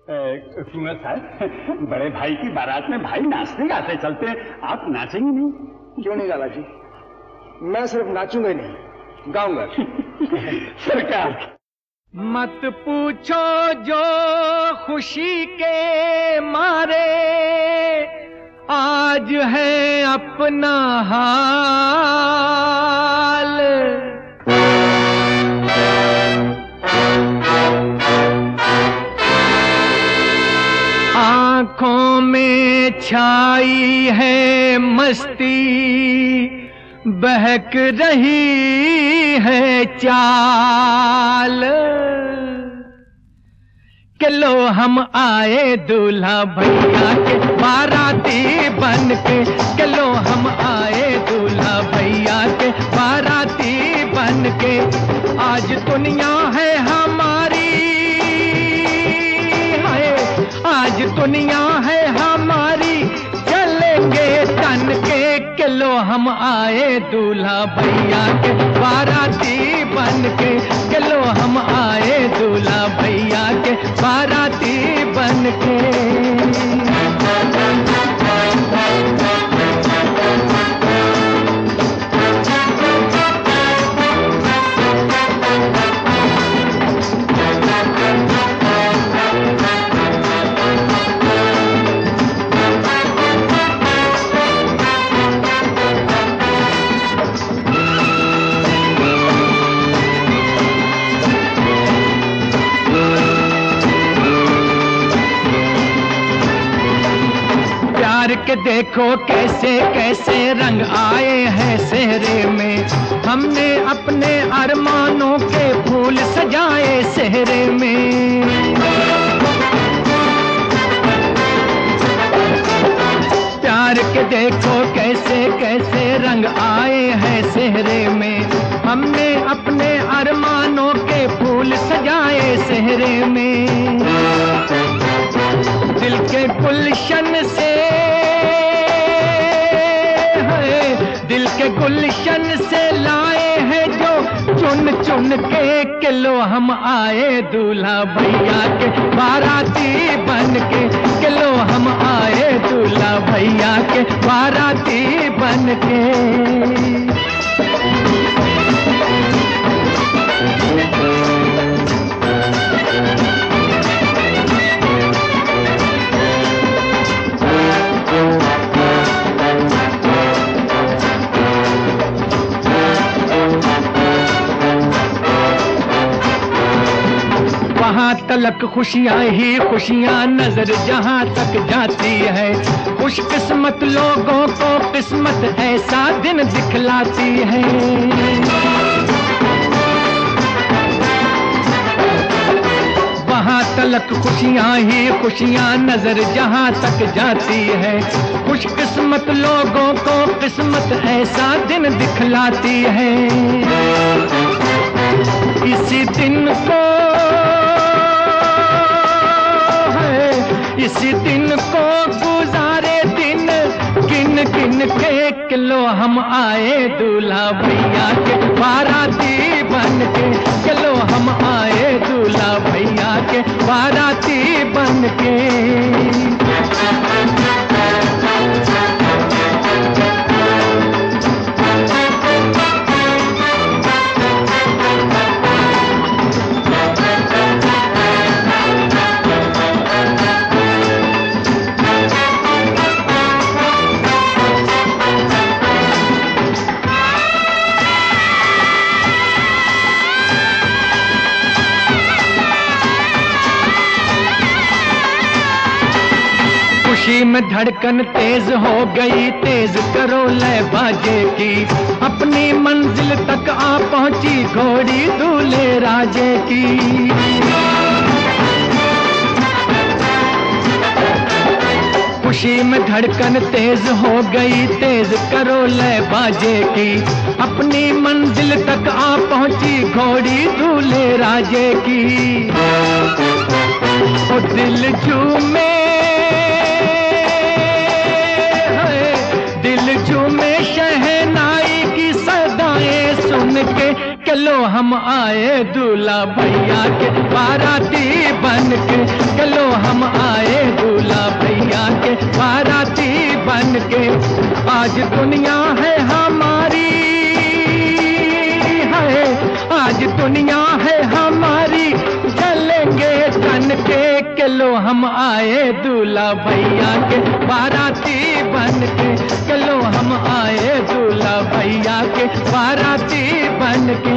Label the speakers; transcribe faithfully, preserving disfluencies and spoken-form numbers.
Speaker 1: कुंवर साहब, बड़े भाई की बारात में भाई नाचते गाते चलते हैं, आप नाचेंगे नहीं?
Speaker 2: क्यों नहीं लाला जी, मैं सिर्फ नाचूंगा ही नहीं, गाऊंगा।
Speaker 1: सरकार
Speaker 3: मत पूछो जो खुशी के मारे आज है अपना हाल, आंखों में छाई है मस्ती, बहक रही है चाल, कि लो हम आए दूल्हा भैया के बाराती बन के, कि लो हम आए दूल्हा भैया के बाराती बन के, आज दुनिया है हमारी, है आज दुनिया है हमारी, चलेंगे तन के, कि लो हम आए दूल्हा भैया के बाराती बन के, कि लो हम आए दूल्हा भैया के बाराती बन के। के देखो कैसे कैसे रंग आए हैं सेहरे में, हमने अपने अरमानों के फूल सजाए सेहरे में। प्यार के देखो कैसे कैसे रंग आए हैं सेहरे में, हमने अपने अरमानों के फूल सजाए सेहरे में। दिल के गुलशन से, दिल के गुलशन से लाए हैं जो चुन चुन के, कि लो हम आए दूल्हा भैया के बाराती बन के, कि लो हम आए दूल्हा भैया के बाराती बन के। वहाँ तलक खुशियाँ ही खुशियाँ नजर जहाँ तक जाती है, खुशकिस्मत लोगों को किस्मत ऐसा दिन दिखलाती है। वहाँ तलक खुशियाँ ही खुशियाँ नजर जहाँ तक जाती है, खुशकिस्मत लोगों को किस्मत ऐसा दिन दिखलाती है। इसी दिन को इसी दिन को गुजारे दिन किन किन के, कि लो हम आए दूल्हा भैया के बाराती बन के, कि लो हम आए दूल्हा भैया के बाराती बन के। खुशी में धड़कन तेज हो गई, तेज करो लय बाजे की, अपनी मंजिल तक आ पहुंची घोड़ी दूल्हे राजे की। खुशी में धड़कन तेज हो गई, तेज करो लय बाजे की, अपनी मंजिल तक आ पहुंची घोड़ी दूल्हे राजे की। ओ दिल झूमे दिल झूमे शहनाई की सदाएं सुन के, कि लो हम आए दूल्हा भैया के बाराती बन के, चलो हम आए दूल्हा भैया के बाराती बन के। आज दुनिया है हमारी है, आज दुनिया है हमारी, चलेंगे तन के, चलो हम आए दूल्हा भैया के बाराती बन के, चलो हम आए दूल्हा भैया के बाराती बन के।